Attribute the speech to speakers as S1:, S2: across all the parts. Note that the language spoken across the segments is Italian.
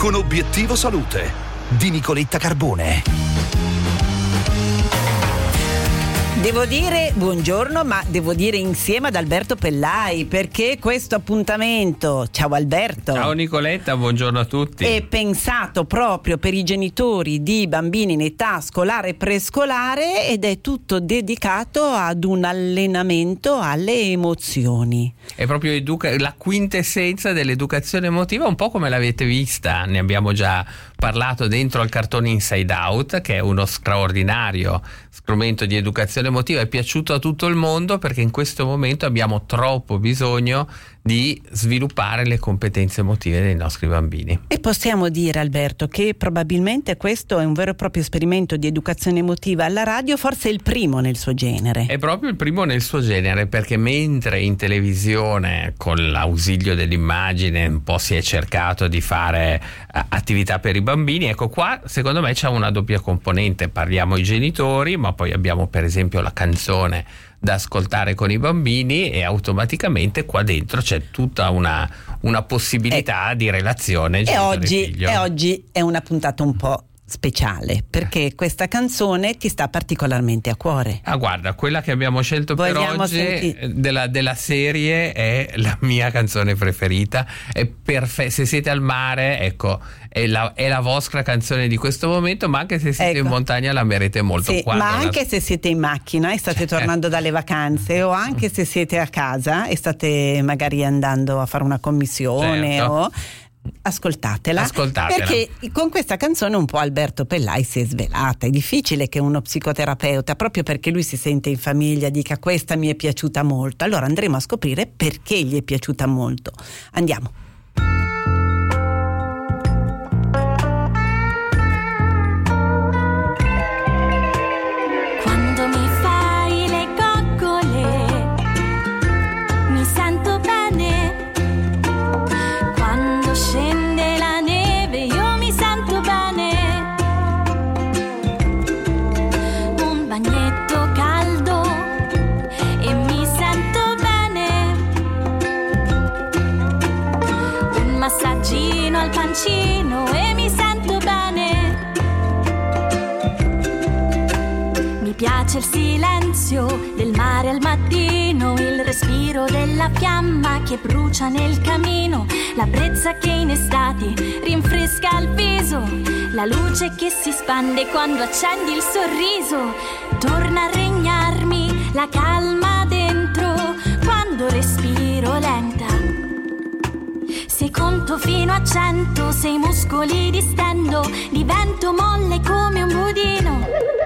S1: con Obiettivo Salute di Nicoletta Carbone.
S2: Devo dire buongiorno, ma devo dire insieme ad Alberto Pellai, perché questo appuntamento, ciao Alberto.
S3: Ciao Nicoletta, buongiorno a tutti.
S2: È pensato proprio per i genitori di bambini in età scolare e prescolare ed è tutto dedicato ad un allenamento alle emozioni.
S3: È proprio la quintessenza dell'educazione emotiva, un po' come l'avete vista, ne abbiamo già parlato dentro al cartone Inside Out, che è uno straordinario strumento di educazione emotiva, è piaciuto a tutto il mondo perché in questo momento abbiamo troppo bisogno di sviluppare le competenze emotive dei nostri bambini.
S2: E possiamo dire, Alberto, che probabilmente questo è un vero e proprio esperimento di educazione emotiva alla radio, forse il primo nel suo genere.
S3: È proprio il primo nel suo genere, perché mentre in televisione con l'ausilio dell'immagine un po' si è cercato di fare attività per i bambini, ecco qua secondo me c'è una doppia componente, parliamo ai genitori, ma poi abbiamo per esempio la canzone da ascoltare con i bambini e automaticamente qua dentro c'è tutta una possibilità di relazione genitore-figlio.
S2: E oggi è una puntata un po' speciale perché questa canzone ti sta particolarmente a cuore.
S3: Guarda, quella che abbiamo scelto per oggi della serie è la mia canzone preferita, è perfetta. Se siete al mare, ecco, è la vostra canzone di questo momento, ma anche se siete in montagna la amerete molto.
S2: Sì, ma anche se siete in macchina e state tornando dalle vacanze, o anche se siete a casa e state magari andando a fare una commissione,
S3: certo.
S2: Ascoltatela, perché con questa canzone un po' Alberto Pellai si è svelata. È difficile che uno psicoterapeuta, proprio perché lui si sente in famiglia, dica questa mi è piaciuta molto. Allora andremo a scoprire perché gli è piaciuta molto. Andiamo.
S4: Quando mi fai le coccole mi sento bene. Quando scende la neve io mi sento bene. Un bagnetto caldo e mi sento bene. Un massaggino al pancino e mi sento bene. Mi piace il silenzio del mare al mattino, il respiro della fiamma che brucia nel camino, la brezza che in estate rinfresca il viso, la luce che si spande quando accendi il sorriso. Torna a regnarmi la calma dentro quando respiro lenta. Se conto fino a 100, se i muscoli distendo, divento molle come un budino.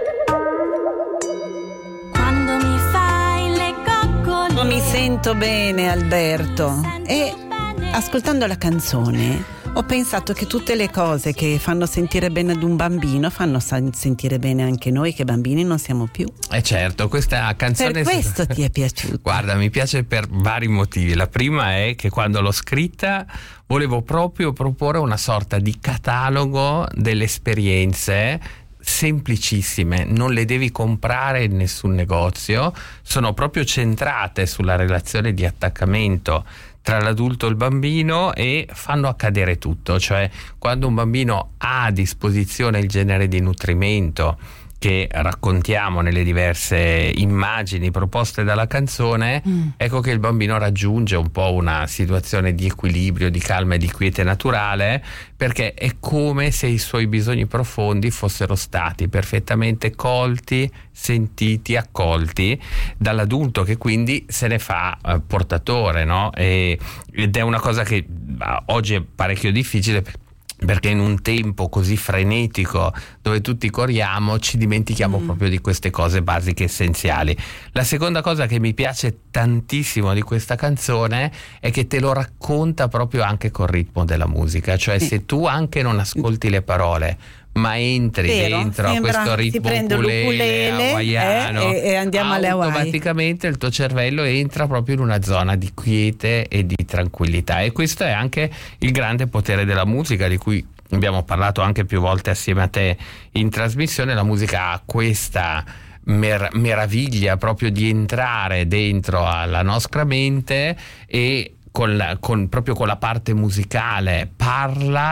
S4: Quando mi fai le coccole
S2: Mi sento bene, Alberto. E ascoltando la canzone ho pensato che tutte le cose che fanno sentire bene ad un bambino fanno sentire bene anche noi che bambini non siamo più.
S3: Certo, questa canzone
S2: per questo ti è piaciuta?
S3: Guarda, mi piace per vari motivi. La prima è che quando l'ho scritta volevo proprio proporre una sorta di catalogo delle esperienze semplicissime, non le devi comprare in nessun negozio, sono proprio centrate sulla relazione di attaccamento tra l'adulto e il bambino e fanno accadere tutto. Cioè, quando un bambino ha a disposizione il genere di nutrimento che raccontiamo nelle diverse immagini proposte dalla canzone, ecco che il bambino raggiunge un po' una situazione di equilibrio, di calma e di quiete naturale, perché è come se i suoi bisogni profondi fossero stati perfettamente colti, sentiti, accolti dall'adulto, che quindi se ne fa portatore, no? Ed è una cosa che oggi è parecchio difficile, perché in un tempo così frenetico dove tutti corriamo ci dimentichiamo proprio di queste cose basiche essenziali. La seconda cosa che mi piace tantissimo di questa canzone è che te lo racconta proprio anche col ritmo della musica, cioè se tu anche non ascolti le parole ma entri dentro a questo ritmo ukulele hawaiano
S2: e andiamo alle Hawaii,
S3: automaticamente il tuo cervello entra proprio in una zona di quiete e di tranquillità, e questo è anche il grande potere della musica, di cui abbiamo parlato anche più volte assieme a te in trasmissione. La musica ha questa meraviglia proprio di entrare dentro alla nostra mente e proprio con la parte musicale parla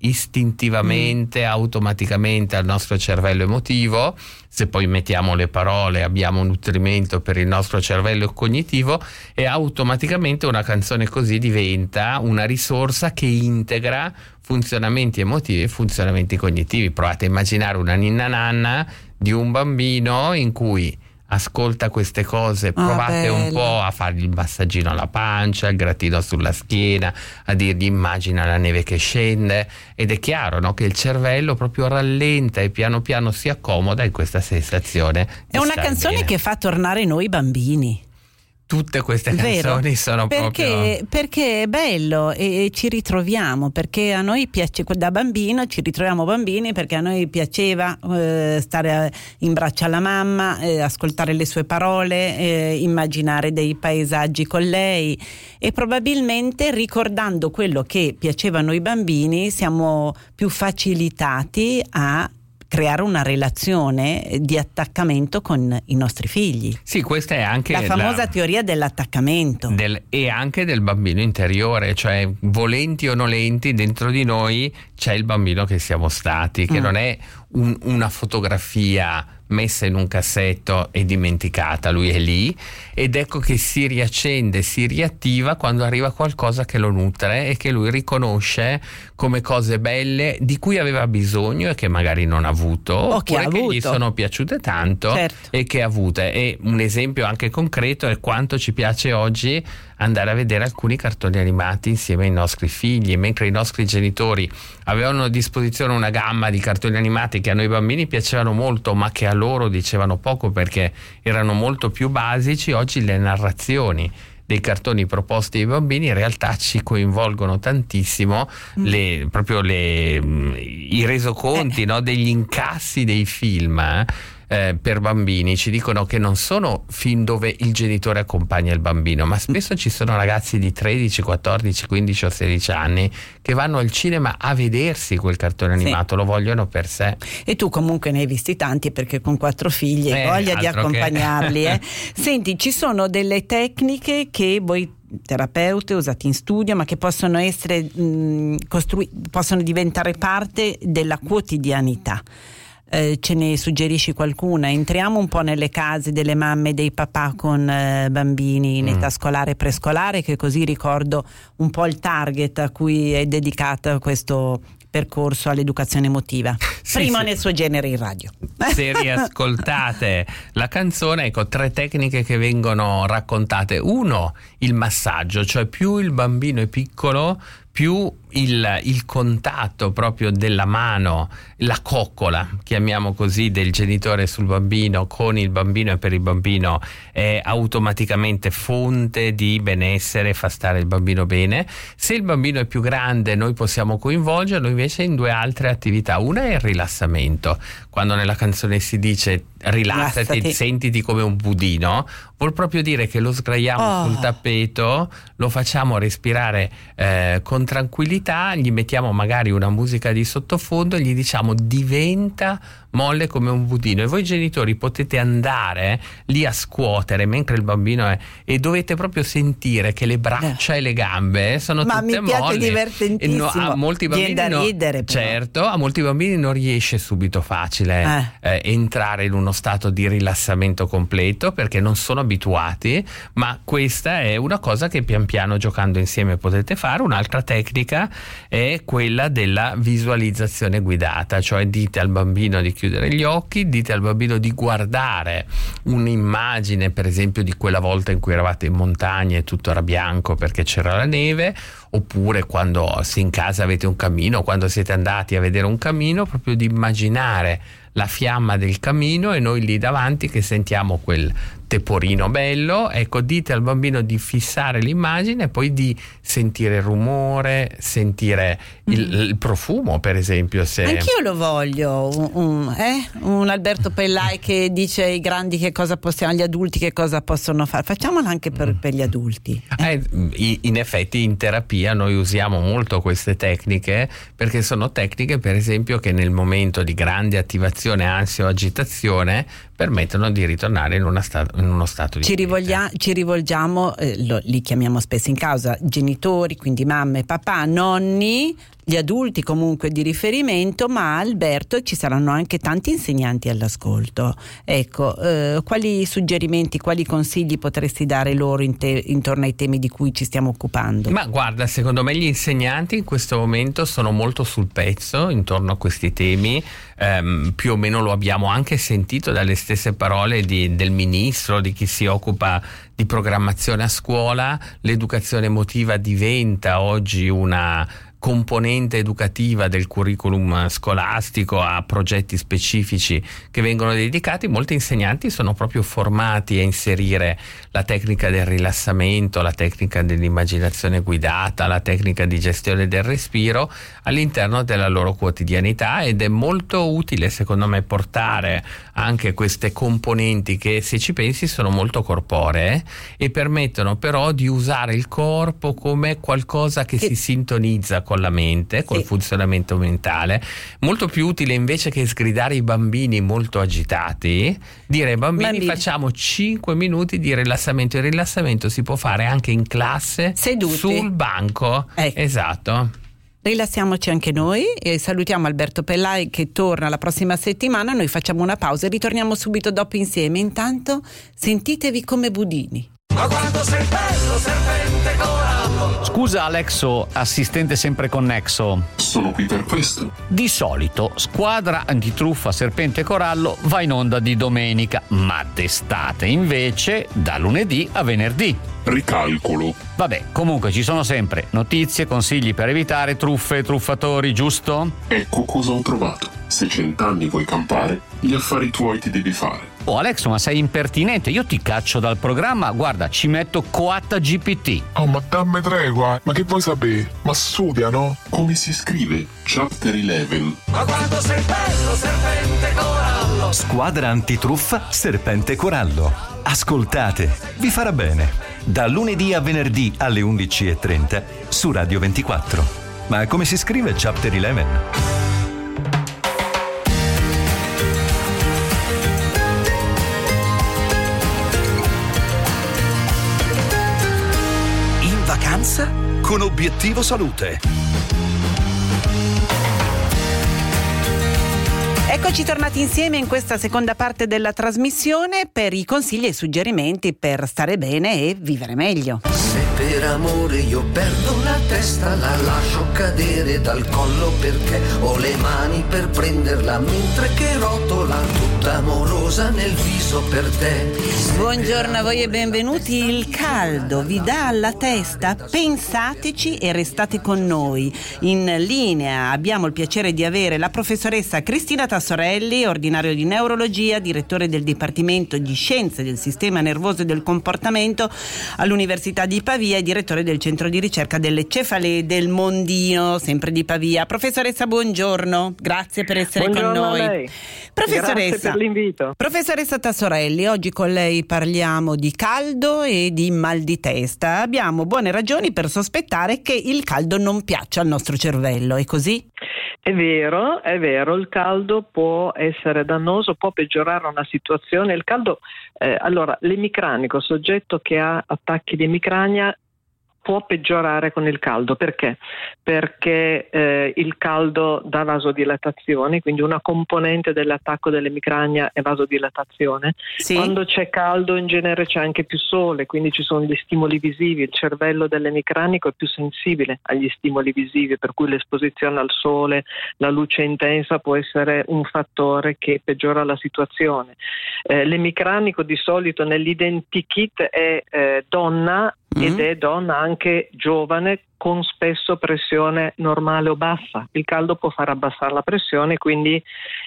S3: istintivamente, automaticamente al nostro cervello emotivo. Se poi mettiamo le parole abbiamo un nutrimento per il nostro cervello cognitivo, e automaticamente una canzone così diventa una risorsa che integra funzionamenti emotivi e funzionamenti cognitivi. Provate a immaginare una ninna nanna di un bambino in cui ascolta queste cose, provate un po' a fargli il massaggino alla pancia, il grattino sulla schiena, a dirgli immagina la neve che scende, ed è chiaro, no, che il cervello proprio rallenta e piano piano si accomoda in questa sensazione.
S2: È una canzone che fa tornare noi bambini.
S3: Tutte queste canzoni sono proprio...
S2: Perché è bello e ci ritroviamo, perché a noi piace, da bambino ci ritroviamo bambini, perché a noi piaceva stare in braccio alla mamma, ascoltare le sue parole, immaginare dei paesaggi con lei, e probabilmente ricordando quello che piaceva a noi bambini siamo più facilitati a creare una relazione di attaccamento con i nostri figli.
S3: Sì, questa è anche
S2: la famosa teoria dell'attaccamento.
S3: E anche del bambino interiore, cioè volenti o nolenti dentro di noi c'è il bambino che siamo stati, che non è una fotografia messa in un cassetto e dimenticata, lui è lì, ed ecco che si riaccende, si riattiva quando arriva qualcosa che lo nutre e che lui riconosce come cose belle di cui aveva bisogno e che magari non ha avuto, oppure che gli sono piaciute tanto, e che ha avute. E un esempio anche concreto è quanto ci piace oggi andare a vedere alcuni cartoni animati insieme ai nostri figli, mentre i nostri genitori avevano a disposizione una gamma di cartoni animati che a noi bambini piacevano molto, ma che a loro dicevano poco perché erano molto più basici. Oggi le narrazioni dei cartoni proposti ai bambini in realtà ci coinvolgono tantissimo, i resoconti, no, degli incassi dei film per bambini ci dicono che non sono film dove il genitore accompagna il bambino, ma spesso ci sono ragazzi di 13, 14, 15 o 16 anni che vanno al cinema a vedersi quel cartone animato, lo vogliono per sé.
S2: E tu comunque ne hai visti tanti, perché con 4 figli hai voglia di accompagnarli. Senti, ci sono delle tecniche che voi terapeute usate in studio, ma che possono essere possono diventare parte della quotidianità. Ce ne suggerisci qualcuna? Entriamo un po' nelle case delle mamme e dei papà con bambini in età scolare e prescolare, che così ricordo un po' il target a cui è dedicato questo percorso all'educazione emotiva. Primo nel suo genere in radio.
S3: Se riascoltate la canzone, ecco 3 tecniche che vengono raccontate. 1, il massaggio, cioè più il bambino è piccolo, più il contatto proprio della mano, la coccola, chiamiamo così, del genitore sul bambino con il bambino e per il bambino è automaticamente fonte di benessere, fa stare il bambino bene. Se il bambino è più grande noi possiamo coinvolgerlo invece in 2 altre attività. Una è il rilassamento. Quando nella canzone si dice rilassati, sentiti come un budino, vuol proprio dire che lo sdraiamo sul tappeto, lo facciamo respirare con tranquillità, gli mettiamo magari una musica di sottofondo e gli diciamo diventa molle come un budino, e voi genitori potete andare lì a scuotere mentre il bambino è, e dovete proprio sentire che le braccia e le gambe sono tutte molle.
S2: Ma mi piace, divertentissimo.
S3: A molti bambini
S2: da ridere,
S3: certo, a molti bambini non riesce subito facile entrare in uno stato di rilassamento completo perché non sono abituati, ma questa è una cosa che pian piano giocando insieme potete fare. Un'altra tecnica è quella della visualizzazione guidata, cioè dite al bambino di chiudere gli occhi, dite al bambino di guardare un'immagine, per esempio di quella volta in cui eravate in montagna e tutto era bianco perché c'era la neve, oppure quando in casa avete un camino, quando siete andati a vedere un camino, proprio di immaginare la fiamma del camino e noi lì davanti che sentiamo quel teporino bello. Ecco, dite al bambino di fissare l'immagine e poi di sentire il rumore, sentire il profumo, per esempio.
S2: Anch'io lo voglio, un Alberto Pellai che dice ai grandi che cosa possiamo, agli adulti che cosa possono fare. Facciamolo anche per gli adulti.
S3: In effetti in terapia noi usiamo molto queste tecniche, perché sono tecniche, per esempio, che nel momento di grande attivazione, ansia o agitazione permettono di ritornare in uno stato di
S2: ci rivolgiamo, li chiamiamo spesso in causa, genitori, quindi mamme, papà, nonni, gli adulti comunque di riferimento, ma Alberto, ci saranno anche tanti insegnanti all'ascolto. Ecco, quali suggerimenti, quali consigli potresti dare loro intorno ai temi di cui ci stiamo occupando?
S3: Ma guarda, secondo me gli insegnanti in questo momento sono molto sul pezzo intorno a questi temi. Più o meno lo abbiamo anche sentito dalle stesse parole del ministro, di chi si occupa di programmazione a scuola. L'educazione emotiva diventa oggi una componente educativa del curriculum scolastico, a progetti specifici che vengono dedicati. Molti insegnanti sono proprio formati a inserire la tecnica del rilassamento, la tecnica dell'immaginazione guidata, la tecnica di gestione del respiro all'interno della loro quotidianità, ed è molto utile secondo me portare anche queste componenti che, se ci pensi, sono molto corporee e permettono però di usare il corpo come qualcosa che si sintonizza con la mente, col funzionamento mentale. Molto più utile, invece che sgridare i bambini molto agitati, dire ai bambini facciamo 5 minuti di rilassamento. Il rilassamento si può fare anche in classe, seduti sul banco. Esatto.
S2: Rilassiamoci anche noi e salutiamo Alberto Pellai, che torna la prossima settimana. Noi facciamo una pausa e ritorniamo subito dopo insieme. Intanto sentitevi come budini.
S5: Ma quando sei bello, serpente corallo.
S6: Scusa Alexo, assistente sempre connesso.
S7: Sono qui per questo.
S6: Di solito Squadra Antitruffa Serpente Corallo va in onda di domenica, ma d'estate invece da lunedì a venerdì.
S7: Ricalcolo.
S6: Vabbè, comunque ci sono sempre notizie, consigli per evitare truffe e truffatori, giusto?
S7: Ecco cosa ho trovato. Se 100 anni vuoi campare, gli affari tuoi ti devi fare.
S6: Oh Alexo, ma sei impertinente, io ti caccio dal programma, guarda, ci metto coatta GPT.
S7: Oh, ma dammi tregua, ma che vuoi sapere? Ma studia, no? Come si scrive? Chapter 11.
S5: Ma quando sei bello, serpente corallo.
S1: Squadra Antitruffa Serpente Corallo. Ascoltate, vi farà bene. Da lunedì a venerdì alle 11:30 su Radio 24. Ma come si scrive Chapter 11? Vacanza con Obiettivo Salute.
S2: Eccoci tornati insieme in questa seconda parte della trasmissione per i consigli e suggerimenti per stare bene e vivere meglio.
S8: Se per amore io perdo la testa, la lascio cadere dal collo perché ho le mani per prenderla mentre che rotola tutta amorosa nel viso per te.
S2: Buongiorno a voi e benvenuti. Il caldo vi dà alla testa? Pensateci e restate con noi. In linea abbiamo il piacere di avere la professoressa Cristina Tassorelli, ordinario di neurologia, direttore del Dipartimento di Scienze del Sistema Nervoso e del Comportamento all'Università di Pavia e direttore del Centro di Ricerca delle Cefalee del Mondino, sempre di Pavia. Professoressa, buongiorno, grazie per essere con noi.
S9: A lei.
S2: Professoressa,
S9: grazie per l'invito.
S2: Professoressa Tassorelli, oggi con lei parliamo di caldo e di mal di testa. Abbiamo buone ragioni per sospettare che il caldo non piaccia al nostro cervello, è così?
S9: È vero, il caldo può essere dannoso, può peggiorare una situazione. Il caldo, allora, l'emicranico, soggetto che ha attacchi di emicrania, può peggiorare con il caldo. Perché? Perché il caldo dà vasodilatazione, quindi una componente dell'attacco dell'emicrania è vasodilatazione. Sì. Quando c'è caldo in genere c'è anche più sole, quindi ci sono gli stimoli visivi. Il cervello dell'emicranico è più sensibile agli stimoli visivi, per cui l'esposizione al sole, la luce intensa può essere un fattore che peggiora la situazione. L'emicranico di solito nell'identikit è donna, ed è donna anche giovane, con spesso pressione normale o bassa. Il caldo può far abbassare la pressione, quindi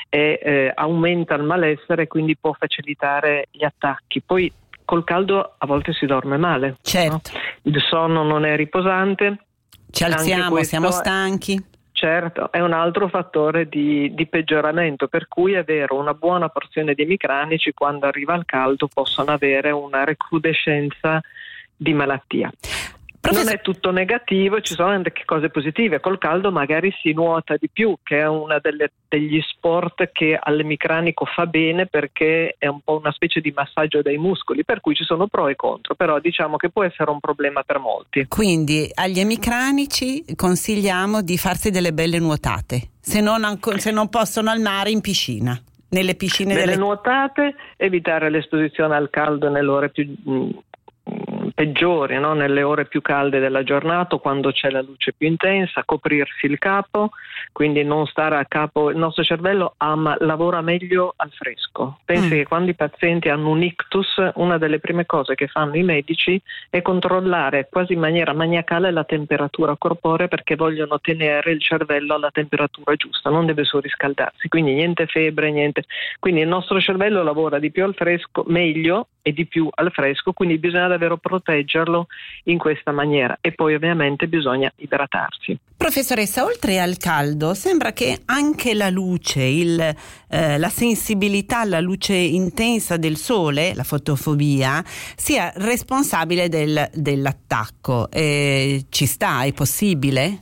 S9: aumenta il malessere, quindi può facilitare gli attacchi. Poi col caldo a volte si dorme male.
S2: Certo.
S9: No? Il sonno non è riposante.
S2: Ci alziamo, siamo stanchi.
S9: Certo, è un altro fattore di peggioramento, per cui è vero, una buona porzione di emicranici quando arriva il caldo possono avere una recrudescenza di malattia. Non è tutto negativo, ci sono anche cose positive. Col caldo magari si nuota di più, che è una degli sport che all'emicranico fa bene, perché è un po' una specie di massaggio dei muscoli, per cui ci sono pro e contro, però diciamo che può essere un problema per molti.
S2: Quindi agli emicranici consigliamo di farsi delle belle nuotate, se non possono al mare, in piscina. Nelle piscine
S9: delle nuotate, evitare l'esposizione al caldo nelle ore più peggiori, no? Nelle ore più calde della giornata, quando c'è la luce più intensa, coprirsi il capo, quindi non stare a capo. Il nostro cervello lavora meglio al fresco. Pensi che quando i pazienti hanno un ictus, una delle prime cose che fanno i medici è controllare quasi in maniera maniacale la temperatura corporea, perché vogliono tenere il cervello alla temperatura giusta, non deve surriscaldarsi, quindi niente febbre, niente. Quindi il nostro cervello lavora di più al fresco, meglio e di più al fresco, quindi bisogna davvero proteggerlo in questa maniera, e poi ovviamente bisogna idratarsi.
S2: Professoressa, oltre al caldo sembra che anche la luce, la sensibilità alla luce intensa del sole, la fotofobia, sia responsabile dell'attacco. Ci sta? È possibile?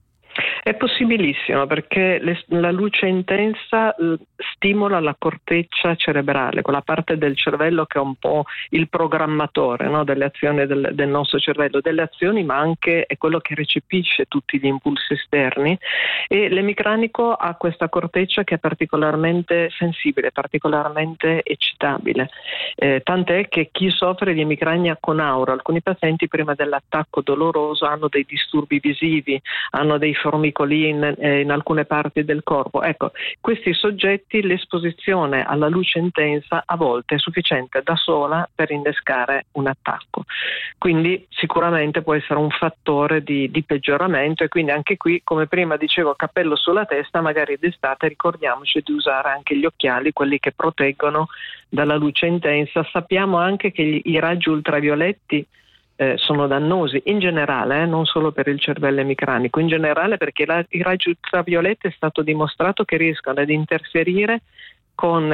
S9: È possibilissimo, perché la luce intensa stimola la corteccia cerebrale, quella parte del cervello che è un po' il programmatore, no, delle azioni del nostro cervello, delle azioni, ma anche è quello che recepisce tutti gli impulsi esterni, e l'emicranico ha questa corteccia che è particolarmente sensibile, particolarmente eccitabile, tant'è che chi soffre di emicrania con aura, alcuni pazienti prima dell'attacco doloroso hanno dei disturbi visivi, hanno dei formicolii in alcune parti del corpo. Ecco, questi soggetti, l'esposizione alla luce intensa a volte è sufficiente da sola per innescare un attacco, quindi sicuramente può essere un fattore di peggioramento, e quindi anche qui, come prima dicevo, cappello sulla testa, magari d'estate ricordiamoci di usare anche gli occhiali, quelli che proteggono dalla luce intensa. Sappiamo anche che i raggi ultravioletti sono dannosi in generale, non solo per il cervello emicranico, in generale, perché i raggi ultravioletti è stato dimostrato che riescono ad interferire con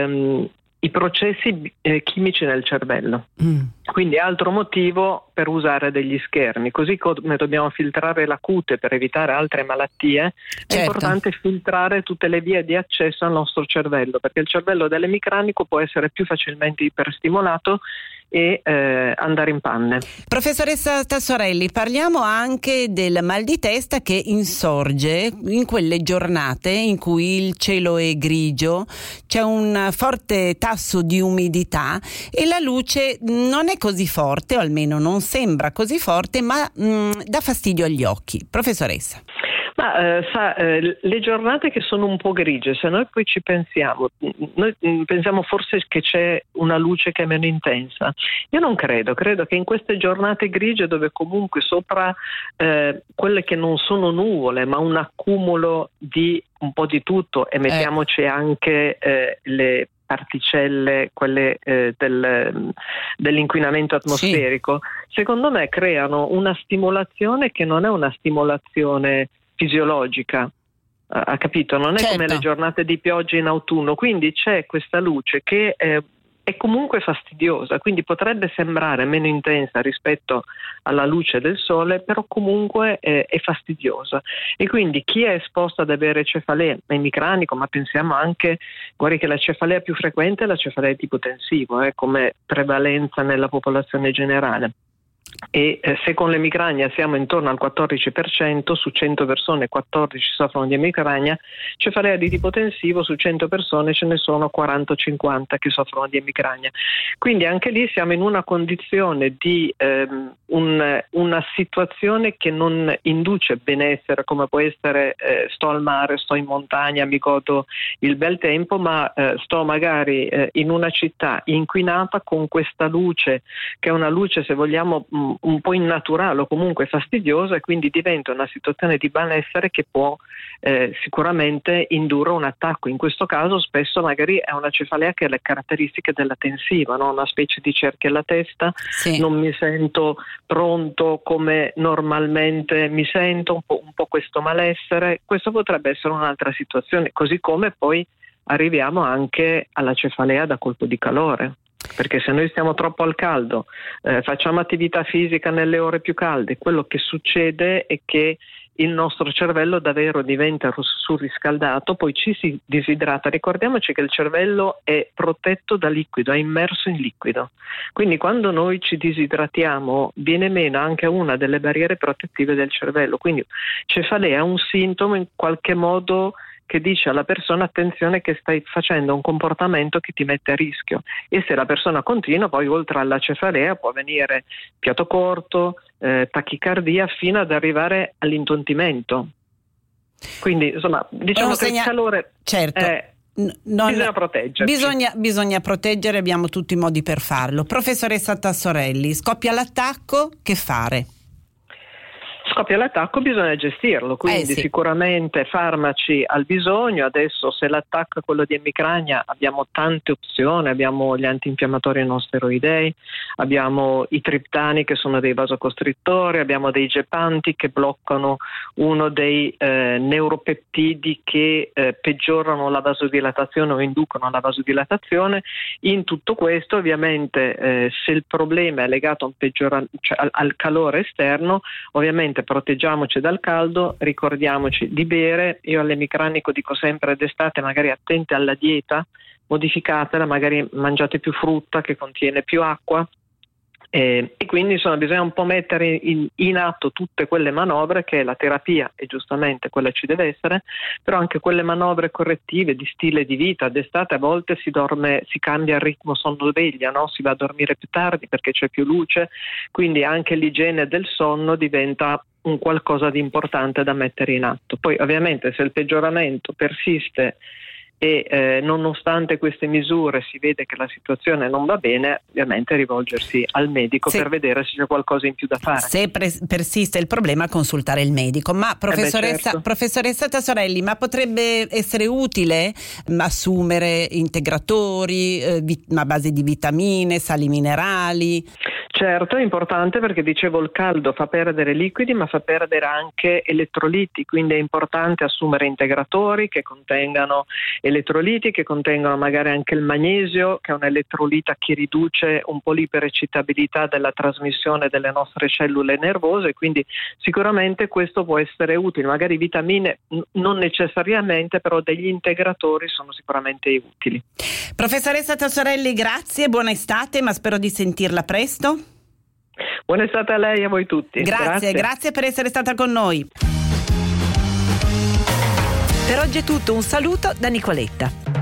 S9: i processi chimici nel cervello. Quindi altro motivo per usare degli schermi. Così come dobbiamo filtrare la cute per evitare altre malattie, certo, è importante filtrare tutte le vie di accesso al nostro cervello, perché il cervello dell'emicranico può essere più facilmente iperstimolato e andare in panne.
S2: Professoressa Tassorelli, parliamo anche del mal di testa che insorge in quelle giornate in cui il cielo è grigio, c'è un forte tasso di umidità e la luce non è così forte, o almeno non sembra così forte, ma dà fastidio agli occhi. Professoressa.
S9: Ma le giornate che sono un po' grigie, se noi poi ci pensiamo, noi pensiamo forse che c'è una luce che è meno intensa. Io non credo che in queste giornate grigie, dove comunque sopra quelle che non sono nuvole, ma un accumulo di un po' di tutto, e mettiamoci anche le particelle, quelle dell'inquinamento atmosferico, secondo me creano una stimolazione che non è una stimolazione fisiologica, ha capito? Non è come le giornate di pioggia in autunno, quindi c'è questa luce che è comunque fastidiosa, quindi potrebbe sembrare meno intensa rispetto alla luce del sole, però comunque è fastidiosa, e quindi chi è esposto ad avere cefalea emicranico, ma pensiamo anche, guardi che la cefalea più frequente è la cefalea tipo tensivo, come prevalenza nella popolazione generale. E se con l'emicrania siamo intorno al 14%, su 100 persone 14 soffrono di emicrania, cefalea di tipo tensivo su 100 persone ce ne sono 40-50 che soffrono di emicrania. Quindi anche lì siamo in una condizione di una situazione che non induce benessere, come può essere sto al mare, sto in montagna, mi godo il bel tempo, ma sto magari in una città inquinata con questa luce, che è una luce, se vogliamo, un po' innaturale o comunque fastidiosa, e quindi diventa una situazione di benessere che può sicuramente indurre un attacco. In questo caso spesso magari è una cefalea che ha le caratteristiche della tensiva, no? Una specie di cerchio alla testa, non mi sento pronto come normalmente mi sento, un po' questo malessere. Questo potrebbe essere un'altra situazione, così come poi arriviamo anche alla cefalea da colpo di calore. Perché se noi stiamo troppo al caldo, facciamo attività fisica nelle ore più calde, quello che succede è che il nostro cervello davvero diventa surriscaldato, poi ci si disidrata. Ricordiamoci che il cervello è protetto da liquido, è immerso in liquido. Quindi quando noi ci disidratiamo viene meno anche una delle barriere protettive del cervello. Quindi cefalea è un sintomo in qualche modo che dice alla persona: attenzione che stai facendo un comportamento che ti mette a rischio. E se la persona continua, poi oltre alla cefalea può venire fiato corto, tachicardia, fino ad arrivare all'intontimento. Quindi insomma diciamo che il calore bisogna proteggerci.
S2: Bisogna proteggere, abbiamo tutti i modi per farlo. Professoressa Tassorelli, scoppia l'attacco, che fare?
S9: Scoppia l'attacco, bisogna gestirlo, quindi sicuramente farmaci al bisogno. Adesso se l'attacco è quello di emicrania abbiamo tante opzioni, abbiamo gli antinfiammatori non steroidei, abbiamo i triptani che sono dei vasocostrittori, abbiamo dei gepanti che bloccano uno dei neuropeptidi che peggiorano la vasodilatazione o inducono la vasodilatazione. In tutto questo ovviamente se il problema è legato a al calore esterno, ovviamente proteggiamoci dal caldo, ricordiamoci di bere. Io all'emicranico dico sempre d'estate magari attenti alla dieta, modificatela, magari mangiate più frutta che contiene più acqua, e quindi insomma bisogna un po' mettere in atto tutte quelle manovre che la terapia, e giustamente quella ci deve essere, però anche quelle manovre correttive di stile di vita. D'estate a volte si cambia il ritmo sonno-veglia, no? Si va a dormire più tardi perché c'è più luce, quindi anche l'igiene del sonno diventa un qualcosa di importante da mettere in atto. Poi ovviamente se il peggioramento persiste e nonostante queste misure si vede che la situazione non va bene, ovviamente rivolgersi al medico per vedere se c'è qualcosa in più da fare.
S2: Se persiste il problema, consultare il medico. Ma professoressa Tassorelli, ma potrebbe essere utile assumere integratori a base di vitamine, sali minerali?
S9: Certo, è importante perché dicevo il caldo fa perdere liquidi ma fa perdere anche elettroliti, quindi è importante assumere integratori che contengano elettroliti, che contengono magari anche il magnesio, che è un elettrolita che riduce un po' l'iperecitabilità della trasmissione delle nostre cellule nervose, quindi sicuramente questo può essere utile. Magari vitamine non necessariamente, però degli integratori sono sicuramente utili.
S2: Professoressa Tassorelli, grazie, buona estate, ma spero di sentirla presto.
S9: Buona estate a lei e a voi tutti.
S2: Grazie per essere stata con noi. Per oggi è tutto, un saluto da Nicoletta.